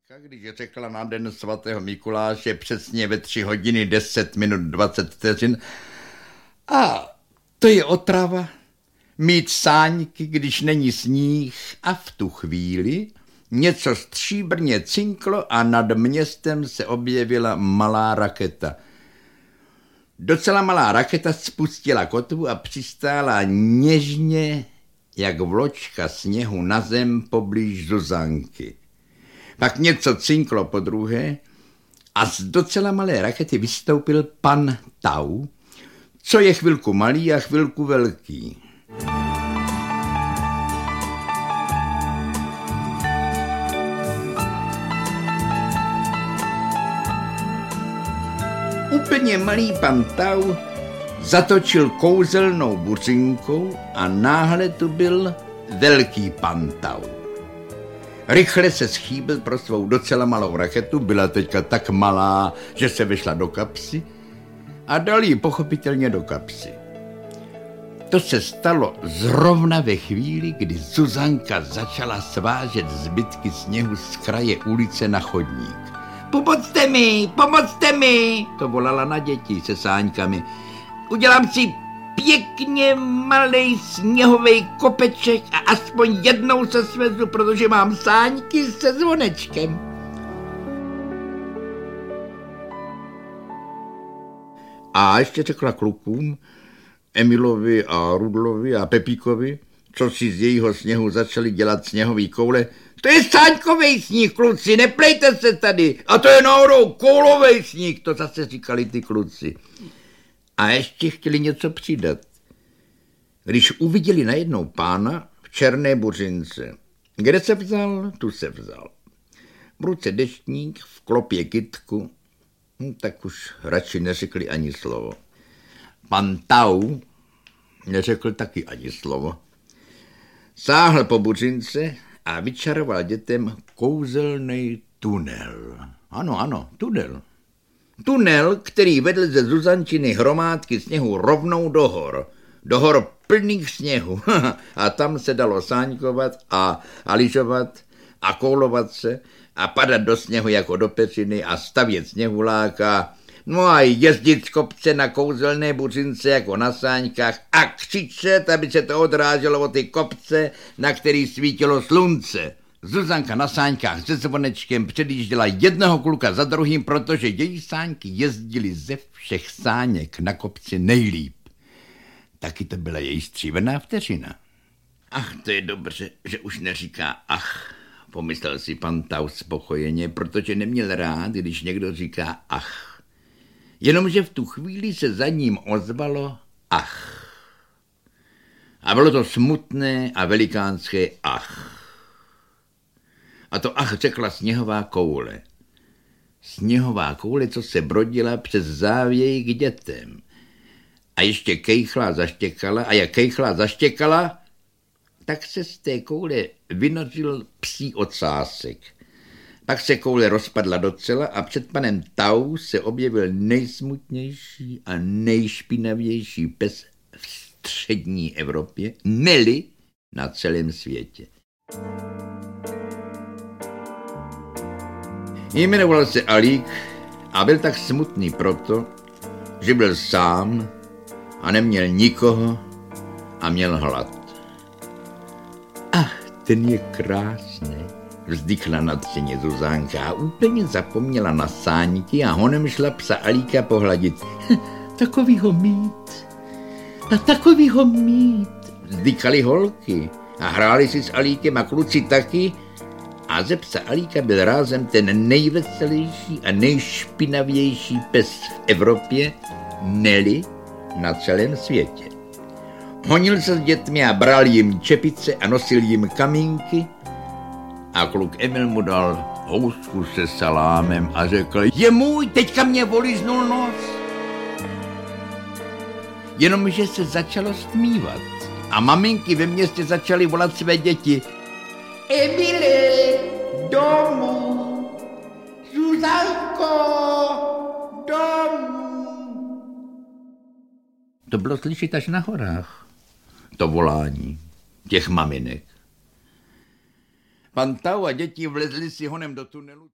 Když řekla na den svatého Mikuláše přesně ve 3 hodiny 10 minut 20 vteřin. A to je otrava. Mít sáňky, když není sníh, a v tu chvíli něco stříbrně cinklo a nad městem se objevila malá raketa. Docela malá raketa spustila kotvu a přistála něžně, jak vločka sněhu na zem poblíž Zuzanky. Pak něco cinklo podruhé a z docela malé rakety vystoupil pan Tau, co je chvilku malý a chvilku velký. Úplně malý pan Tau zatočil kouzelnou buřinkou a náhle tu byl velký pan Tau. Rychle se schýbil pro svou docela malou raketu, byla teďka tak malá, že se vešla do kapsy a dal ji pochopitelně do kapsy. To se stalo zrovna ve chvíli, kdy Zuzanka začala svážet zbytky sněhu z kraje ulice na chodník. Pomocte mi, to volala na děti se sáňkami. Udělám si pěkně malej sněhový kopeček a aspoň jednou se svezu, protože mám sáňky se zvonečkem. A ještě řekla klukům, Emilovi a Rudlovi a Pepíkovi, co si z jejího sněhu začali dělat sněhový koule. To je sáňkovej sníh, kluci, neplejte se tady. A to je náhodou koulovej sníh, to zase říkali ty kluci. A ještě chtěli něco přidat. Když uviděli najednou pána v černé buřince. Kde se vzal, tu se vzal. V ruce deštník, v klopě kytku, tak už radši neřekli ani slovo. Pan Tau neřekl taky ani slovo. Sáhl po buřince a vyčaroval dětem kouzelný tunel. Ano, tunel. Tunel, který vedl ze Zuzančiny hromádky sněhu rovnou do hor plných sněhu. A tam se dalo sáňkovat a lyžovat a koulovat se a padat do sněhu jako do peřiny a stavět sněhuláka. No a jezdit z kopce na kouzelné buřince jako na sáňkách a křičet, aby se to odráželo od ty kopce, na který svítilo slunce. Zuzanka na sáňkách se zvonečkem předjížděla jednoho kluka za druhým, protože její sáňky jezdily ze všech sáněk na kopci nejlíp. Taky to byla její stříbrná vteřina. Ach, to je dobře, že už neříká ach, pomyslel si pan Tau spokojeně, protože neměl rád, když někdo říká ach. Jenomže v tu chvíli se za ním ozvalo ach. A bylo to smutné a velikánské ach. A to ach řekla sněhová koule. Sněhová koule, co se brodila přes závěj k dětem. A ještě kejchla zaštěkala a jak kejchla zaštěkala, tak se z té koule vynořil psí ocásek. Pak se koule rozpadla docela a před panem Tau se objevil nejsmutnější a nejšpinavější pes v střední Evropě, neli na celém světě. Jmenoval se Alík a byl tak smutný proto, že byl sám a neměl nikoho a měl hlad. Ach, ten je krásný, vzdychla nadšeně Zuzánka a úplně zapomněla na sáňky a honem šla psa Alíka pohladit. Takovýho mít, vzdychaly holky a hráli si s Alíkem a kluci taky a ze psa Alíka byl rázem ten nejveselější a nejšpinavější pes v Evropě, neli na celém světě. Honil se s dětmi a bral jim čepice a nosil jim kamínky a kluk Emil mu dal housku se salámem a řekl, je můj, teďka mě voliznul nos. Jenomže se začalo stmívat a maminky ve městě začaly volat své děti. Emile, domů, Zuzanko, domů. To bylo slyšet až na horách, to volání těch maminek. Pan Tau a děti vlezli si honem do tunelu.